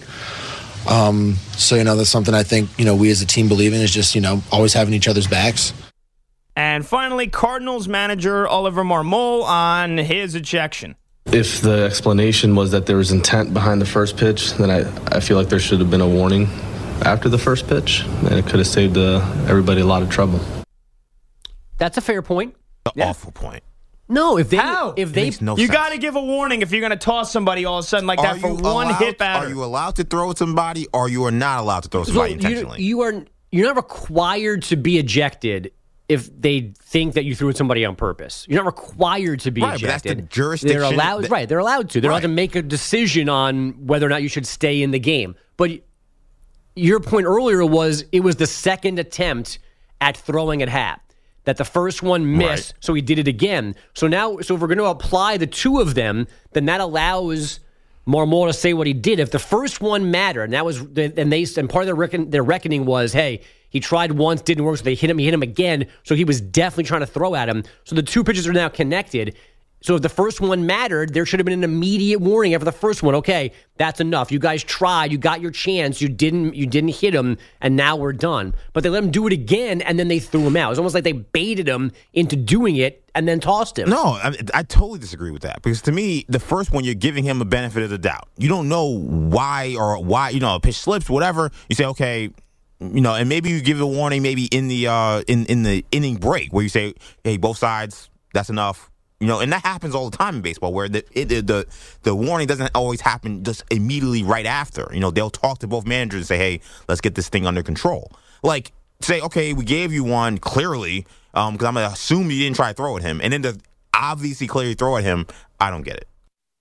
Um, so, you know, that's something I think, you know, we as a team believe in is just, you know, always having each other's backs. And finally, Cardinals manager Oliver Marmol on his ejection. If the explanation was that there was intent behind the first pitch, then I, I feel like there should have been a warning after the first pitch, and it could have saved uh, everybody a lot of trouble. That's a fair point. An yeah. awful point. No, if they How? if they no you sense. got to give a warning if you're going to toss somebody all of a sudden like are that for one allowed, hit batter. Are you allowed to throw at somebody, or you are not allowed to throw somebody so intentionally? You, you are you're not required to be ejected if they think that you threw at somebody on purpose. You're not required to be right, ejected. But that's the jurisdiction. They're allowed, that, right? They're allowed to. They're right. allowed to make a decision on whether or not you should stay in the game. But your point earlier was it was the second attempt at throwing at Happ. That the first one missed, right. So he did it again. So now, so if we're going to apply the two of them, then that allows Marmol to say what he did. If the first one mattered, and that was, and they, and part of their reckon, their reckoning was, hey, he tried once, didn't work, so they hit him. He hit him again, so he was definitely trying to throw at him. So the two pitches are now connected. So if the first one mattered, there should have been an immediate warning after the first one. Okay, that's enough. You guys tried. You got your chance. You didn't. You didn't hit him, and now we're done. But they let him do it again, and then they threw him out. It's almost like they baited him into doing it and then tossed him. No, I, I totally disagree with that because to me, the first one you're giving him a benefit of the doubt. You don't know why or why you know a pitch slips, whatever. You say okay. You know, and maybe you give a warning, maybe in the uh, in in the inning break where you say, "Hey, both sides, that's enough." You know, and that happens all the time in baseball, where the it, the the warning doesn't always happen just immediately right after. You know, they'll talk to both managers and say, "Hey, let's get this thing under control." Like, say, "Okay, we gave you one clearly, um, because I'm gonna assume you didn't try to throw at him," and then to obviously clearly throw at him. I don't get it.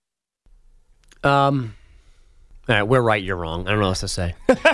Um. All right, we're right, you're wrong. I don't know what else to say.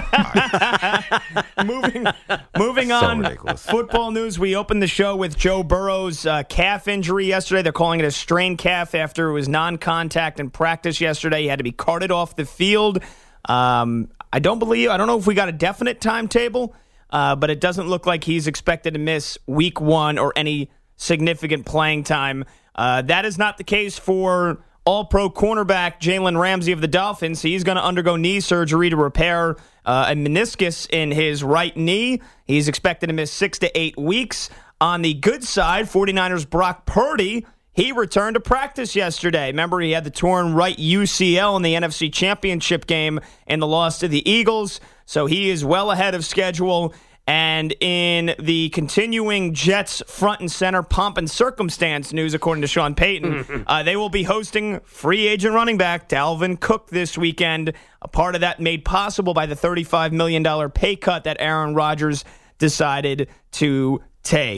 moving moving so on, ridiculous. Football news. We opened the show with Joe Burrow's uh, calf injury yesterday. They're calling it a strained calf after it was non-contact in practice yesterday. He had to be carted off the field. Um, I don't believe, I don't know if we got a definite timetable, uh, but it doesn't look like he's expected to miss week one or any significant playing time. Uh, that is not the case for All-Pro cornerback Jalen Ramsey of the Dolphins. He's going to undergo knee surgery to repair uh, a meniscus in his right knee. He's expected to miss six to eight weeks. On the good side, 49ers Brock Purdy, he returned to practice yesterday. Remember, he had the torn right U C L in the N F C Championship game and the loss to the Eagles. So he is well ahead of schedule. And in the continuing Jets front and center pomp and circumstance news, according to Sean Payton, uh, they will be hosting free agent running back Dalvin Cook this weekend. A part of that made possible by the thirty-five million dollars pay cut that Aaron Rodgers decided to take.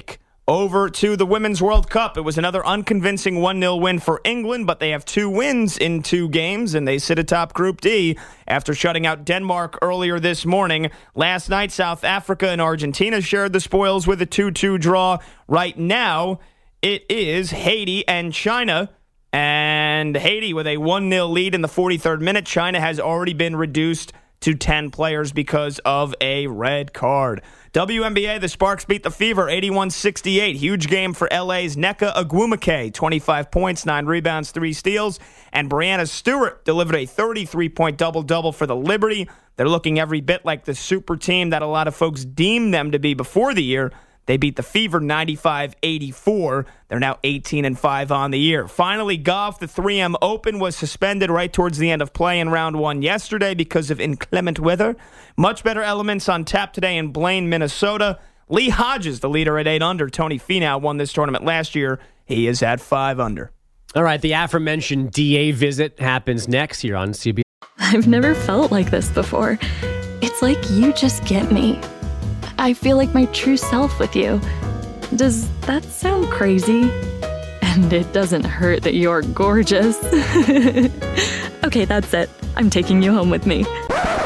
Over to the Women's World Cup. It was another unconvincing one nil win for England, but they have two wins in two games, and they sit atop Group D after shutting out Denmark earlier this morning. Last night, South Africa and Argentina shared the spoils with a two two draw. Right now, it is Haiti and China, and Haiti with a one nil lead in the forty-third minute. China has already been reduced to ten players because of a red card. W N B A, the Sparks beat the Fever eighty-one sixty-eight. Huge game for L A's Nneka Ogwumike. twenty-five points, nine rebounds, three steals. And Brianna Stewart delivered a thirty-three point double-double for the Liberty. They're looking every bit like the super team that a lot of folks deemed them to be before the year. They beat the Fever ninety-five eighty-four. They're now eighteen and five on the year. Finally, golf. The three M Open was suspended right towards the end of play in round one yesterday because of inclement weather. Much better elements on tap today in Blaine, Minnesota. Lee Hodges, the leader at eight under. Tony Finau won this tournament last year. He is at five under. All right, the aforementioned D A visit happens next here on C B S. I've never felt like this before. It's like you just get me. I feel like my true self with you. Does that sound crazy? And it doesn't hurt that you're gorgeous. Okay, that's it. I'm taking you home with me.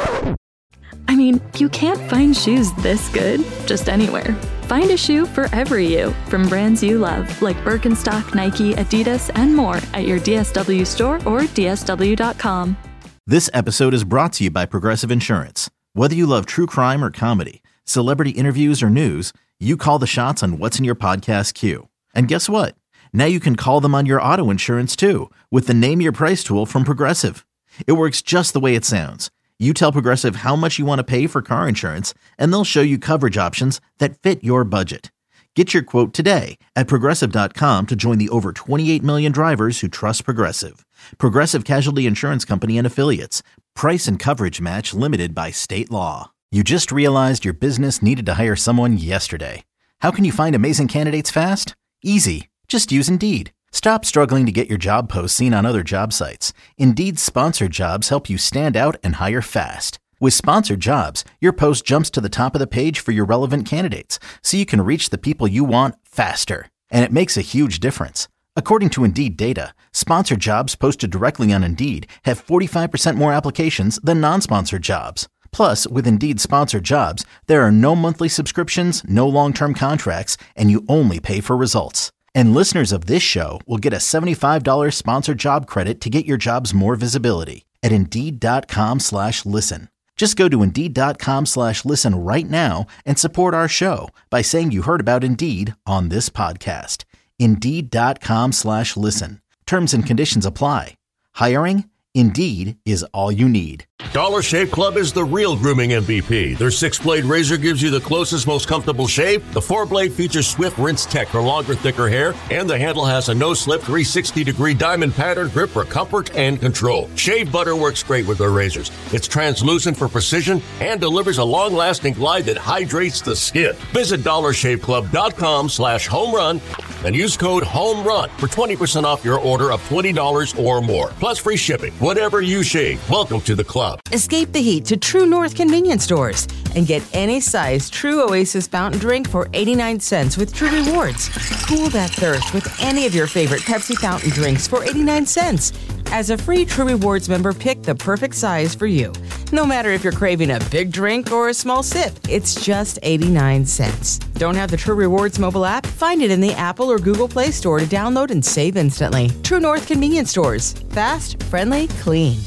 I mean, you can't find shoes this good just anywhere. Find a shoe for every you from brands you love, like Birkenstock, Nike, Adidas, and more at your D S W store or D S W dot com. This episode is brought to you by Progressive Insurance. Whether you love true crime or comedy, celebrity interviews or news, you call the shots on what's in your podcast queue. And guess what? Now you can call them on your auto insurance too with the Name Your Price tool from Progressive. It works just the way it sounds. You tell Progressive how much you want to pay for car insurance, and they'll show you coverage options that fit your budget. Get your quote today at Progressive dot com to join the over twenty-eight million drivers who trust Progressive. Progressive Casualty Insurance Company and Affiliates. Price and coverage match limited by state law. You just realized your business needed to hire someone yesterday. How can you find amazing candidates fast? Easy. Just use Indeed. Stop struggling to get your job posts seen on other job sites. Indeed's sponsored jobs help you stand out and hire fast. With sponsored jobs, your post jumps to the top of the page for your relevant candidates, so you can reach the people you want faster. And it makes a huge difference. According to Indeed data, sponsored jobs posted directly on Indeed have forty-five percent more applications than non-sponsored jobs. Plus, with Indeed sponsored jobs, there are no monthly subscriptions, no long-term contracts, and you only pay for results. And listeners of this show will get a seventy-five dollars sponsored job credit to get your jobs more visibility at Indeed.com slash listen. Just go to Indeed.com slash listen right now and support our show by saying you heard about Indeed on this podcast. Indeed.com slash listen. Terms and conditions apply. Hiring? Indeed is all you need. Dollar Shave Club is the real grooming M V P. Their six-blade razor gives you the closest, most comfortable shave. The four-blade features swift rinse tech for longer, thicker hair. And the handle has a no-slip three hundred sixty degree diamond pattern grip for comfort and control. Shave butter works great with their razors. It's translucent for precision and delivers a long-lasting glide that hydrates the skin. Visit dollar shave club dot com slash home run and use code HOMERUN for twenty percent off your order of twenty dollars or more. Plus free shipping. Whatever you shave, welcome to the club. Escape the heat to True North convenience stores and get any size True Oasis fountain drink for eighty-nine cents with True Rewards. Cool that thirst with any of your favorite Pepsi fountain drinks for eighty-nine cents. As a free True Rewards member, pick the perfect size for you. No matter if you're craving a big drink or a small sip, it's just eighty-nine cents. Don't have the True Rewards mobile app? Find it in the Apple or Google Play Store to download and save instantly. True North convenience stores. Fast, friendly, clean.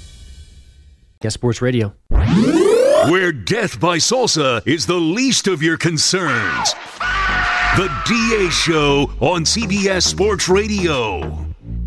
Guest Sports Radio. Where death by salsa is the least of your concerns. The D A Show on C B S Sports Radio.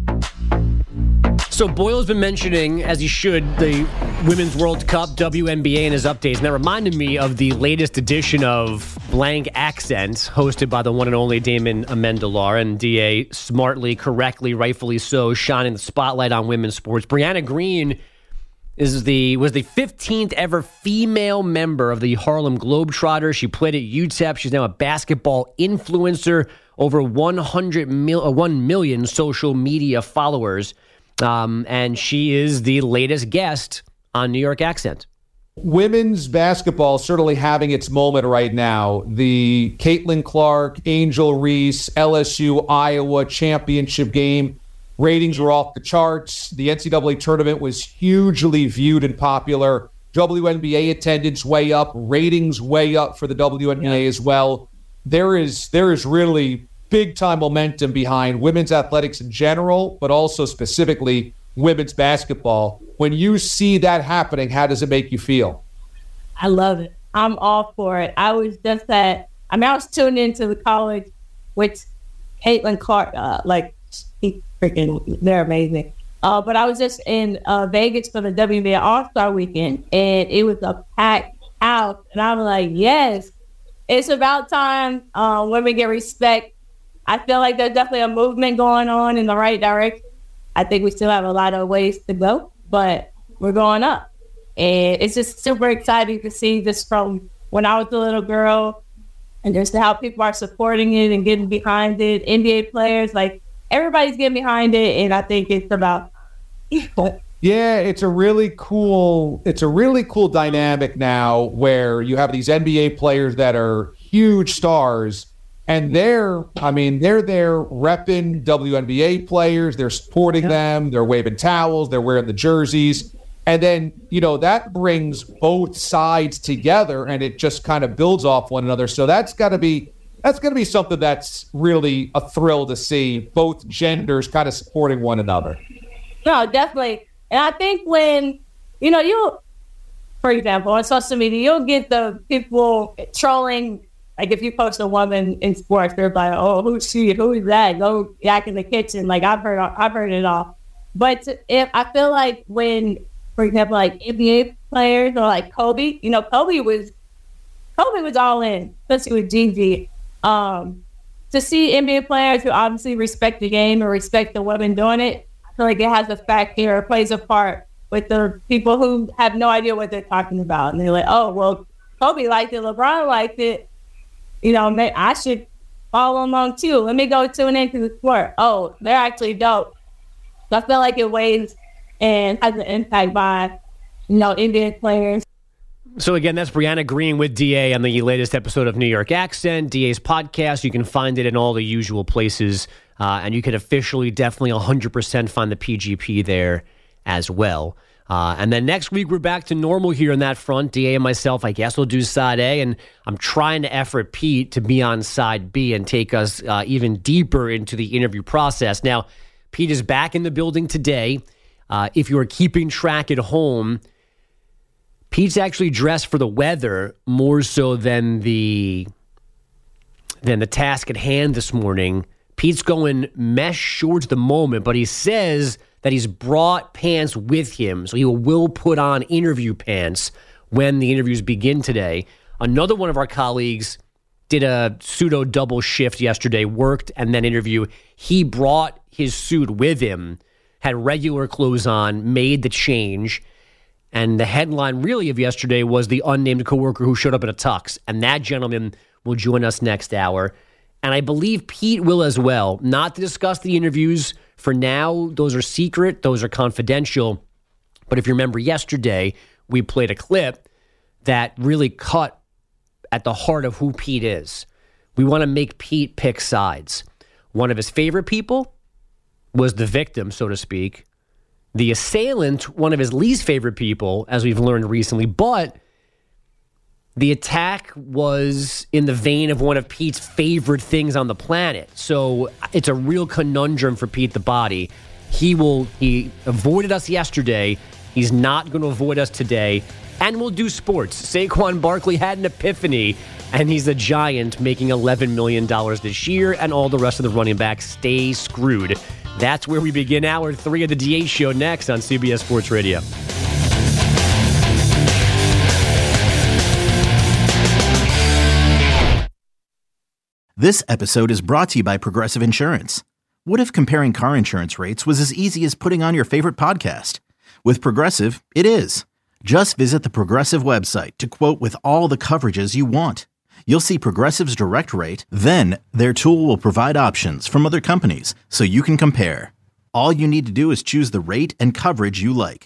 So Boyle's been mentioning, as he should, the Women's World Cup, W N B A in his updates. And that reminded me of the latest edition of Blank Accent, hosted by the one and only Damon Amendolar. And D A smartly, correctly, rightfully so, shining the spotlight on women's sports. Brianna Green is the was the fifteenth ever female member of the Harlem Globetrotters. She played at U T E P. She's now a basketball influencer, over one hundred mil, uh, one million social media followers. Um, and she is the latest guest on New York Accent. women's basketball is certainly having its moment right now. The Caitlin Clark, Angel Reese, L S U, Iowa championship game. Ratings were off the charts. The N C double A tournament was hugely viewed and popular. W N B A attendance way up. Ratings way up for the W N B A yeah. as well. There is there is really big-time momentum behind women's athletics in general, but also specifically women's basketball. When you see that happening, how does it make you feel? I love it. I'm all for it. I was just at, I mean, I was tuned into the college with Caitlin Clark, uh, like, he freaking, they're amazing. Uh, but I was just in uh, Vegas for the W N B A All-Star Weekend, and it was a packed house. And I was like, yes, it's about time uh, women get respect. I feel like there's definitely a movement going on in the right direction. I think we still have a lot of ways to go, but we're going up. And it's just super exciting to see this from when I was a little girl and just how people are supporting it and getting behind it. N B A players, like, everybody's getting behind it, and I think it's about yeah, it's a really cool, it's a really cool dynamic now where you have these N B A players that are huge stars, and they're, I mean, they're there repping W N B A players, they're supporting yeah. them, they're waving towels, they're wearing the jerseys, and then, you know, that brings both sides together, and it just kind of builds off one another. So that's got to be, that's going to be something that's really a thrill to see, both genders kind of supporting one another. No, definitely. And I think when, you know, you, for example, on social media, you'll get the people trolling. Like, if you post a woman in sports, they're like, oh, who's she? Who's that? Go yak in the kitchen. Like, I've heard I've heard it all. But if I feel like when, for example, like N B A players or like Kobe, you know, Kobe was, Kobe was all in, especially with Gigi. Um, to see N B A players who obviously respect the game or respect the women doing it, I feel like it has a factor or plays a part with the people who have no idea what they're talking about. And they're like, oh, well, Kobe liked it, LeBron liked it. You know, I should follow along too. Let me go tune into the sport. Oh, they're actually dope. So I feel like it weighs and has an impact by, you know, N B A players. So again, that's Brianna Green with D A on the latest episode of New York Accent, D A's podcast. You can find it in all the usual places, uh, and you can officially definitely one hundred percent find the P G P there as well. Uh, and then next week, we're back to normal here on that front. D A and myself, I guess, will do side A, and I'm trying to effort Pete to be on side B and take us uh, even deeper into the interview process. Now, Pete is back in the building today. Uh, if you're keeping track at home, Pete's actually dressed for the weather more so than the than the task at hand this morning. Pete's going mesh shorts at the moment, but he says that he's brought pants with him, so he will put on interview pants when the interviews begin today. Another one of our colleagues did a pseudo double shift yesterday, worked and then interview. He brought his suit with him, had regular clothes on, made the change. And the headline really of yesterday was the unnamed coworker who showed up in a tux. And that gentleman will join us next hour. And I believe Pete will as well. Not to discuss the interviews for now. Those are secret. Those are confidential. But if you remember yesterday, we played a clip that really cut at the heart of who Pete is. We want to make Pete pick sides. One of his favorite people was the victim, so to speak. The assailant, one of his least favorite people, as we've learned recently, but the attack was in the vein of one of Pete's favorite things on the planet. So it's a real conundrum for Pete the Body. He will, he avoided us yesterday. He's not going to avoid us today. And we'll do sports. Saquon Barkley had an epiphany, and he's a giant making eleven million dollars this year, and all the rest of the running backs stay screwed. That's where we begin hour three of the D A Show next on C B S Sports Radio. This episode is brought to you by Progressive Insurance. What if comparing car insurance rates was as easy as putting on your favorite podcast? With Progressive, it is. Just visit the Progressive website to quote with all the coverages you want. You'll see Progressive's direct rate, then their tool will provide options from other companies so you can compare. All you need to do is choose the rate and coverage you like.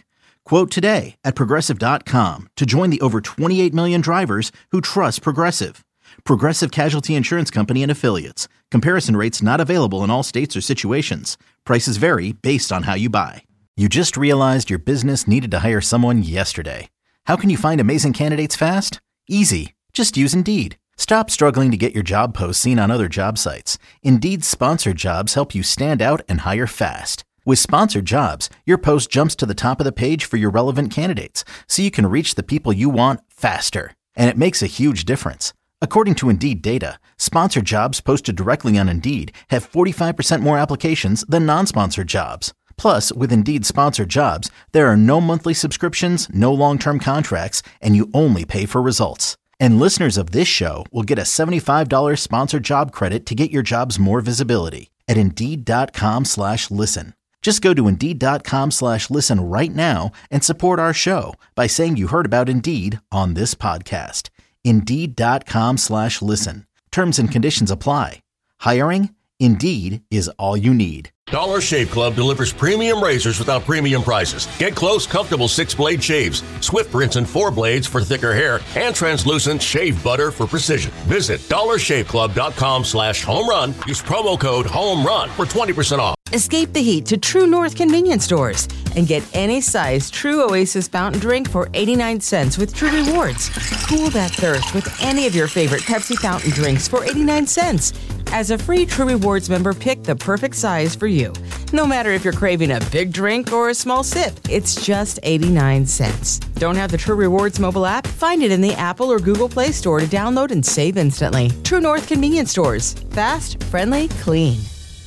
Quote today at Progressive dot com to join the over twenty-eight million drivers who trust Progressive. Progressive Casualty Insurance Company and Affiliates. Comparison rates not available in all states or situations. Prices vary based on how you buy. You just realized your business needed to hire someone yesterday. How can you find amazing candidates fast? Easy. Just use Indeed. Stop struggling to get your job posts seen on other job sites. Indeed's sponsored jobs help you stand out and hire fast. With sponsored jobs, your post jumps to the top of the page for your relevant candidates, so you can reach the people you want faster. And it makes a huge difference. According to Indeed data, sponsored jobs posted directly on Indeed have forty-five percent more applications than non-sponsored jobs. Plus, with Indeed sponsored jobs, there are no monthly subscriptions, no long-term contracts, and you only pay for results. And listeners of this show will get a seventy-five dollars sponsored job credit to get your jobs more visibility at Indeed.com slash listen. Just go to Indeed.com slash listen right now and support our show by saying you heard about Indeed on this podcast. Indeed.com slash listen. Terms and conditions apply. Hiring? Indeed is all you need. Dollar Shave Club delivers premium razors without premium prices. Get close, comfortable six-blade shaves, swift rinse and four blades for thicker hair, and translucent shave butter for precision. Visit dollarshaveclub.com slash home run. Use promo code HOMERUN for twenty percent off. Escape the heat to True North convenience stores and get any size True Oasis fountain drink for eighty-nine cents with True Rewards. Cool that thirst with any of your favorite Pepsi fountain drinks for eighty-nine cents. As a free True Rewards member, pick the perfect size for you. No matter if you're craving a big drink or a small sip, it's just eighty-nine cents. Don't have the True Rewards mobile app? Find it in the Apple or Google Play Store to download and save instantly. True North convenience stores. Fast, friendly, clean.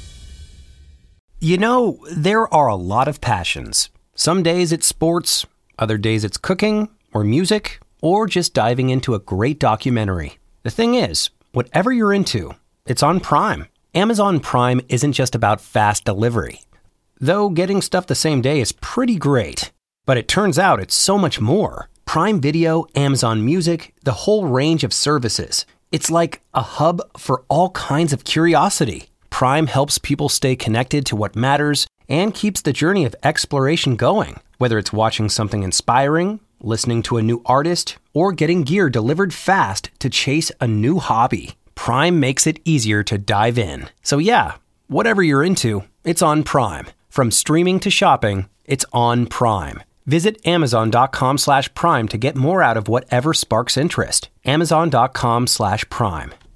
You know, there are a lot of passions. Some days it's sports, other days it's cooking, or music, or just diving into a great documentary. The thing is, whatever you're into, it's on Prime. Amazon Prime isn't just about fast delivery. Though getting stuff the same day is pretty great. But it turns out it's so much more. Prime Video, Amazon Music, the whole range of services. It's like a hub for all kinds of curiosity. Prime helps people stay connected to what matters and keeps the journey of exploration going. Whether it's watching something inspiring, listening to a new artist, or getting gear delivered fast to chase a new hobby, Prime makes it easier to dive in. So yeah, whatever you're into, it's on Prime. From streaming to shopping, it's on Prime. Visit Amazon.com slash Prime to get more out of whatever sparks interest. Amazon.com slash Prime.